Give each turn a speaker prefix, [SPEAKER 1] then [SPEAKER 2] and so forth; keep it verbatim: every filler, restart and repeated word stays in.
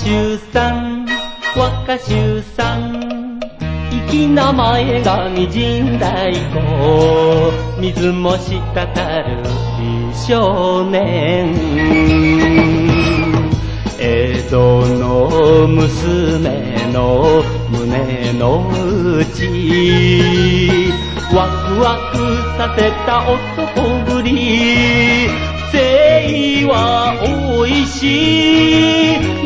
[SPEAKER 1] 衆さん若衆さん粋な前髪陣太鼓水も滴る美少年江戸の娘の胸の内ワクワクさせた男ぶり精はおいしい